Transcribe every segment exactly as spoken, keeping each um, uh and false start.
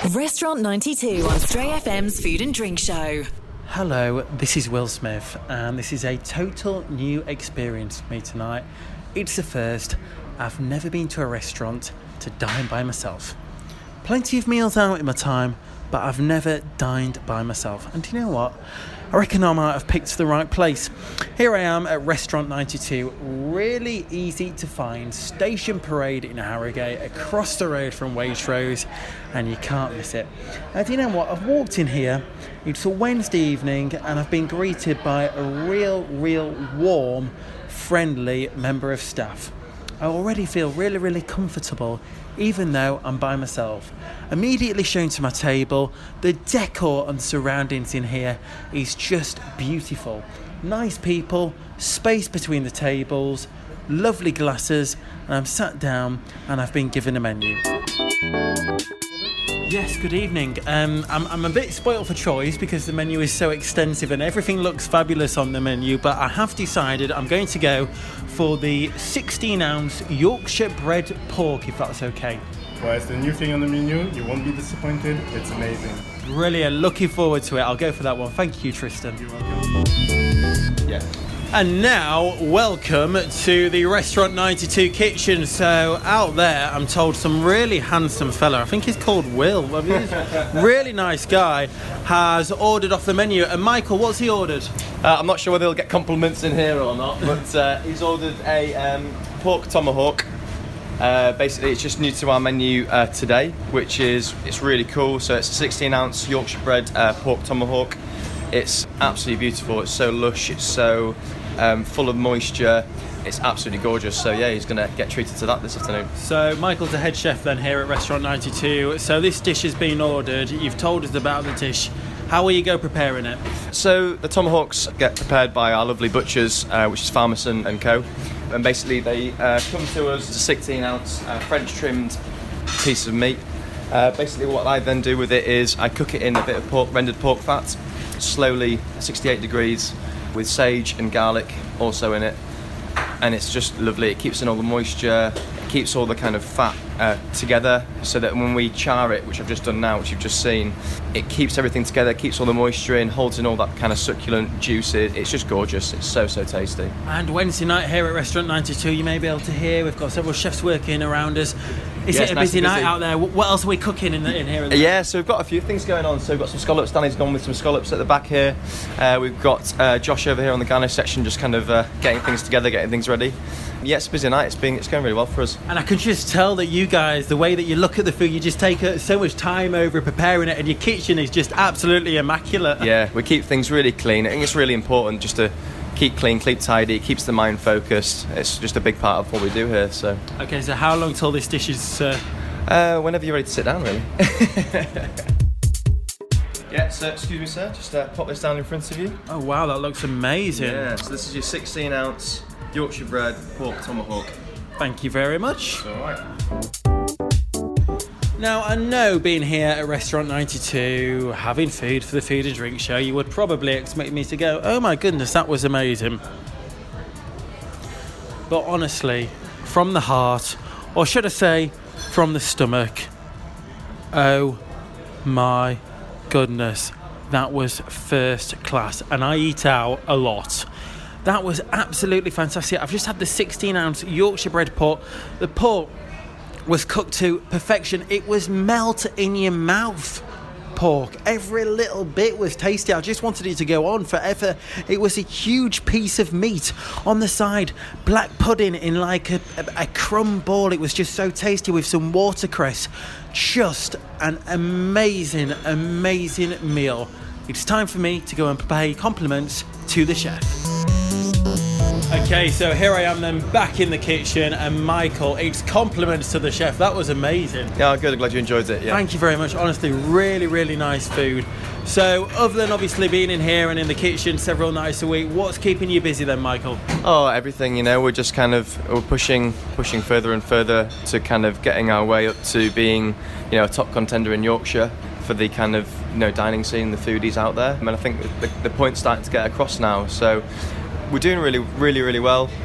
Restaurant ninety-two on Stray F M's Food and Drink Show. Hello, this is Will Smith, and this is a total new experience for me tonight. It's the first. I've never been to a restaurant to dine by myself. Plenty of meals out in my time, but I've never dined by myself. And do you know what? I reckon I might have picked the right place. Here I am at Restaurant ninety-two, really easy to find, Station Parade in Harrogate, across the road from Waitrose, and you can't miss it. And do you know what? I've walked in here, it's a Wednesday evening, and I've been greeted by a real, real warm, friendly member of staff. I already feel really, really comfortable, even though I'm by myself. Immediately shown to my table, the decor and surroundings in here is just beautiful. Nice people, space between the tables, lovely glasses, and I'm sat down and I've been given a menu. Yes, good evening. Um, I'm, I'm a bit spoilt for choice because the menu is so extensive and everything looks fabulous on the menu, but I have decided I'm going to go for the sixteen ounce Yorkshire bred pork, if that's okay. Well, it's the new thing on the menu. You won't be disappointed. It's amazing. Brilliant. Looking forward to it. I'll go for that one. Thank you, Tristan. You're welcome. Yeah. And now, welcome to the Restaurant ninety-two kitchen. So, out there, I'm told some really handsome fella, I think he's called Will, I mean, he's a really nice guy, has ordered off the menu. And Michael, what's he ordered? Uh, I'm not sure whether he'll get compliments in here or not, but uh, he's ordered a um, pork tomahawk. Uh, basically, it's just new to our menu uh, today, which is it's really cool. So it's a sixteen ounce Yorkshire bred uh, pork tomahawk. It's absolutely beautiful. It's so lush. It's so um, full of moisture. It's absolutely gorgeous. So yeah, he's going to get treated to that this afternoon. So Michael's the head chef then here at Restaurant ninety-two. So this dish has been ordered. You've told us about the dish. How will you go preparing it? So the tomahawks get prepared by our lovely butchers, uh, which is Farmerson and Co. And basically they uh, come to us as a sixteen ounce uh, French trimmed piece of meat. Uh, basically what I then do with it is I cook it in a bit of pork, rendered pork fat, slowly, sixty-eight degrees, with sage and garlic also in it. And it's just lovely. It keeps in all the moisture, it keeps all the kind of fat uh, together, so that when we char it, which I've just done now, which you've just seen, it keeps everything together, keeps all the moisture in, holds in all that kind of succulent juices. It's just gorgeous. It's so, so tasty. And Wednesday night here at Restaurant ninety-two, you may be able to hear, we've got several chefs working around us. Is yeah, it a nice busy, busy night out there? What else are we cooking in, the, in here? Yeah, so we've got a few things going on. So we've got some scallops. Danny's gone with some scallops at the back here. Uh, we've got uh, Josh over here on the garnish section, just kind of uh, getting things together, getting things ready. Yeah, it's a busy night. It's been it's going really well for us. And I can just tell that you guys, the way that you look at the food, you just take so much time over preparing it, and your kitchen is just absolutely immaculate. Yeah, we keep things really clean. I think it's really important just to keep clean, keep tidy. It keeps the mind focused. It's just a big part of what we do here. So. Okay, so how long till this dish is served? Uh, whenever you're ready to sit down, really. Yeah, so excuse me, sir. Just uh, pop this down in front of you. Oh wow, that looks amazing. Yeah, so this is your sixteen ounce Yorkshire bred pork tomahawk. Thank you very much. It's all right. Now, I know being here at Restaurant ninety-two, having food for the Food and Drink Show, you would probably expect me to go, oh my goodness, that was amazing. But honestly, from the heart, or should I say, from the stomach, oh my goodness, that was first class. And I eat out a lot. That was absolutely fantastic. I've just had the sixteen ounce Yorkshire bred pork. The pork was cooked to perfection. It was melt in your mouth pork. Every little bit was tasty. I just wanted it to go on forever. It was a huge piece of meat. On the side, black pudding in like a, a, a crumb ball. It was just so tasty with some watercress. Just an amazing, amazing meal. It's time for me to go and pay compliments to the chef. Okay, so here I am then back in the kitchen, and Michael, it's compliments to the chef. That was amazing. Yeah, good. I'm glad you enjoyed it. Yeah. Thank you very much. Honestly, really, really nice food. So, other than obviously being in here and in the kitchen several nights a week, what's keeping you busy then, Michael? Oh, everything. You know, we're just kind of we're pushing, pushing further and further to kind of getting our way up to being, you know, a top contender in Yorkshire for the kind of, you know, dining scene, the foodies out there. I mean, I think the, the point's starting to get across now. So. We're doing really, really, really well.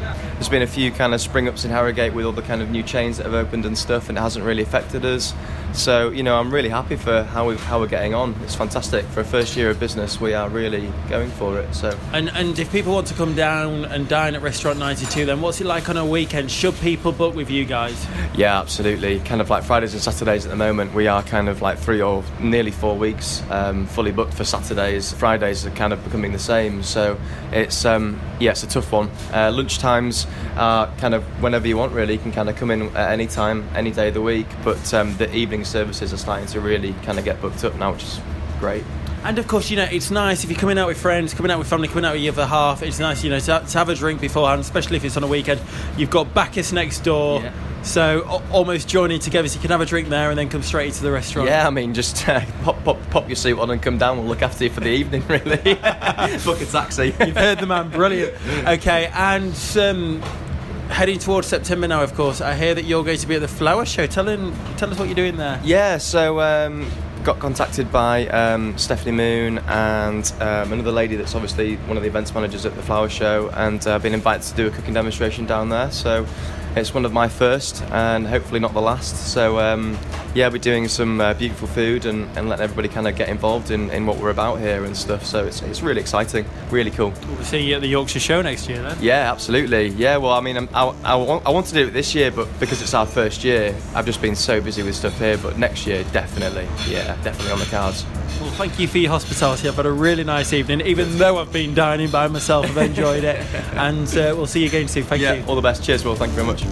there's been a few kind of spring ups in Harrogate with all the kind of new chains that have opened and stuff, and it hasn't really affected us. So, you know, I'm really happy for how we how we're getting on. It's fantastic for a first year of business. We are really going for it. So, and and if people want to come down and dine at Restaurant ninety-two, then what's it like on a weekend? Should people book with you guys? Yeah, absolutely. Kind of like Fridays and Saturdays at the moment. We are kind of like three or nearly four weeks um, fully booked for Saturdays. Fridays are kind of becoming the same. So it's um, yeah, it's a tough one. Uh, lunch times are kind of whenever you want. Really, you can kind of come in at any time, any day of the week. But um, the evening services are starting to really kind of get booked up now, which is great. And of course, you know, it's nice if you're coming out with friends, coming out with family, coming out with your other half. It's nice, you know, to, to have a drink beforehand, especially if it's on a weekend. You've got Bacchus next door, yeah. so o- almost joining together, so you can have a drink there and then come straight into the restaurant. Yeah, I mean, just uh, pop, pop, pop your suit on and come down. We'll look after you for the evening, really. Book a taxi. You've heard the man, brilliant. Okay, and um, heading towards September now, of course. I hear that you're going to be at the Flower Show. Tell, in, tell us what you're doing there. Yeah, so um, got contacted by um, Stephanie Moon and um, another lady that's obviously one of the events managers at the Flower Show, and uh, been invited to do a cooking demonstration down there. So it's one of my first and hopefully not the last. So um, yeah, we're doing some uh, beautiful food and, and letting everybody kind of get involved in, in what we're about here and stuff. So it's it's really exciting, really cool. We'll see you at the Yorkshire Show next year then. Yeah, absolutely. Yeah, well, I mean, I'm, I, I, want, I want to do it this year, but because it's our first year, I've just been so busy with stuff here. But next year, definitely, yeah, definitely on the cards. Well, thank you for your hospitality. I've had a really nice evening. Even though I've been dining by myself, I've enjoyed it. And uh, we'll see you again soon. Thank yeah, you. All the best. Cheers, Will. Thank you very much.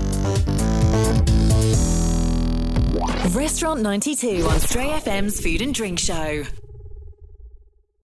Restaurant ninety-two on Stray F M's Food and Drink Show.